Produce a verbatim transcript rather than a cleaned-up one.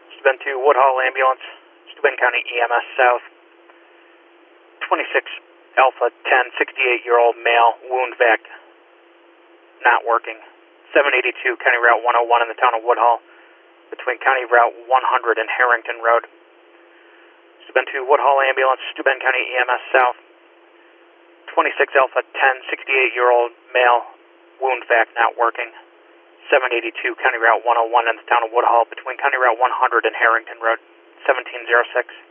Steuben to Woodhull Ambulance, Steuben County E M S South, twenty-six Alpha ten, sixty-eight-year-old male, wound vac, not working. seven eighty-two County Route one oh one in the town of Woodhull, between County Route one hundred and Harrington Road. Steuben to Woodhull Ambulance, Steuben County E M S South, twenty-six Alpha ten, sixty-eight-year-old male, wound vac, not working. seven eighty-two County Route one oh one in the town of Woodhull, between County Route one hundred and Harrington Road, seventeen oh six.